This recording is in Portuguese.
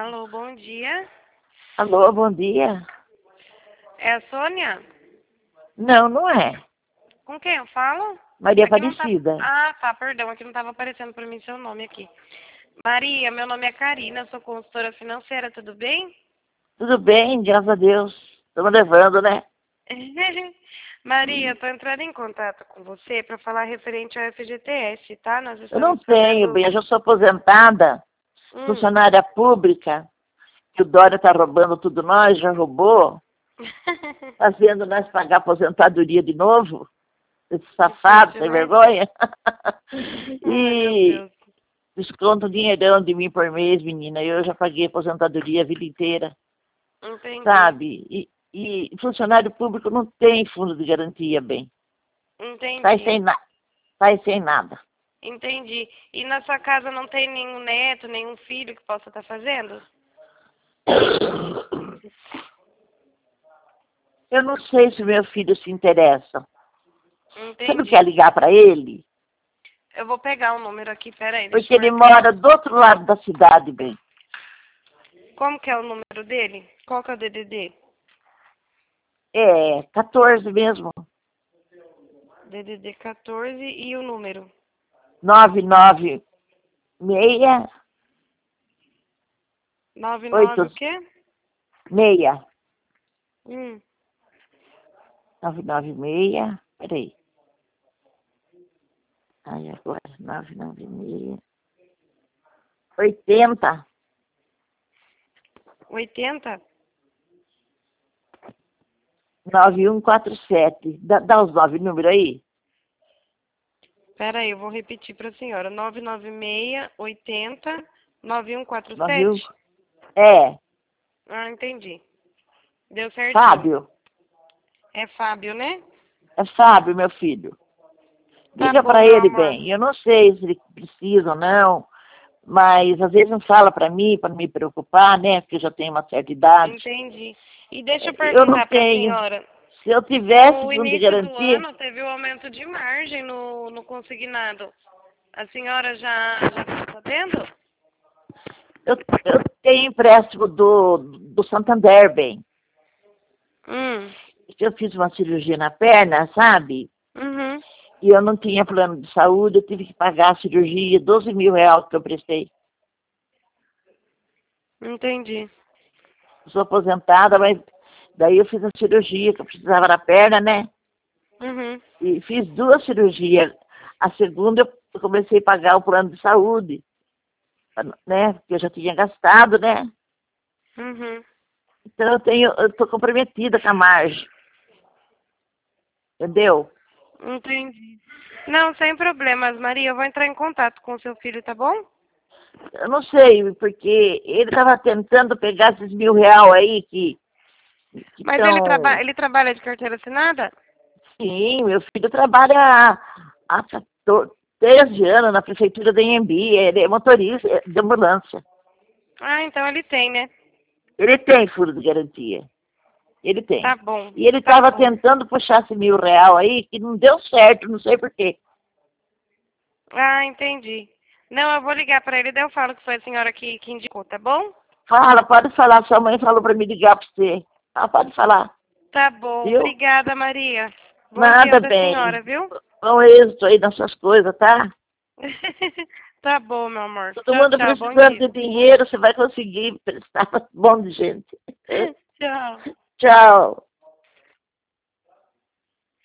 Alô, bom dia. Alô, bom dia. É a Sônia? Não, não é. Com quem eu falo? Maria Aqui não tá... Aparecida. Ah, tá, perdão, aqui não estava aparecendo para mim seu nome aqui. Maria, meu nome é Karina, sou consultora financeira, tudo bem? Tudo bem, graças a Deus. Estamos levando, né? Maria, estou entrando em contato com você para falar referente ao FGTS, tá? Nós Eu não estamos tenho, fazendo... bem, eu já sou aposentada, funcionária pública, que o Dória está roubando tudo nós, já roubou, fazendo nós pagar aposentadoria de novo. Esse safado, Difícil, sem né? vergonha. Ai, meu E Deus. desconta um dinheirão de mim por mês, menina. Eu já paguei aposentadoria a vida inteira, Entendi, sabe? E funcionário público não tem fundo de garantia, bem. Sai entendi, sem, sai sem nada. entendi. E na sua casa não tem nenhum neto, nenhum filho que possa estar fazendo? Eu não sei se meu filho se interessa. Você não quer Entendi. ligar para ele? Eu vou pegar o número aqui, peraí, deixa Porque eu ele marcar. mora do outro lado da cidade, bem. Como que é o número dele? Qual que é o DDD? É, 14 mesmo. DDD 14 e o número? 996 99 o 86. quê? 996. Peraí. Ai, agora. 996. 80. 80? 9147. Dá os 9 números aí. Peraí, eu vou repetir para a senhora. 996 80 91. 9147? É, Ah, entendi. Deu certinho. Fábio. É Fábio, né? É Fábio, meu filho. Tá Liga bom, para meu ele amor. bem. Eu não sei se ele precisa ou não, mas às vezes não fala para mim, para não me preocupar, né? Porque eu já tenho uma certa idade. Entendi. E deixa eu Eu não perguntar para a tenho. senhora. Se eu tivesse No fundo de início do garantia, ano teve um aumento de margem no consignado. A senhora já está sabendo? eu tenho empréstimo do Santander, bem. Hum. Eu fiz uma cirurgia na perna, sabe? Uhum. E eu não tinha plano de saúde, eu tive que pagar a cirurgia, 12 mil reais que eu prestei. Entendi. Eu sou aposentada, mas daí eu fiz a cirurgia que eu precisava da perna, né? Uhum. E fiz 2 cirurgias. A segunda eu comecei a pagar o plano de saúde, né? Porque eu já tinha gastado, né? Uhum. Então eu estou comprometida com a margem. Entendeu? Entendi. Não, sem problemas, Maria. Eu vou entrar em contato com o seu filho, tá bom? Eu não sei, porque ele estava tentando pegar esses 1.000 reais aí que Mas ele, estão. ele trabalha de carteira assinada? Sim, meu filho trabalha há 13 anos na prefeitura da Anhembi, ele é motorista de ambulância. Ah, então ele tem, né? Ele tem fundo de garantia. Ele Tá tem. bom, E ele tá estava bom. tentando puxar esse 1.000 reais aí, que não deu certo, não sei por quê. Ah, entendi. Não, eu vou ligar pra ele, daí eu falo que foi a senhora que indicou, tá bom? Fala, pode falar, sua mãe falou para me ligar para você. Ah, pode falar, Tá bom, viu? obrigada, Maria. Bom dia Nada pra bem. senhora, viu? Bom êxito aí nas suas coisas, tá? Tá bom, meu amor. Todo Tchau, mundo tchau. Bom precisando dia. de dinheiro, você vai conseguir prestar bom de gente. Tchau. Tchau.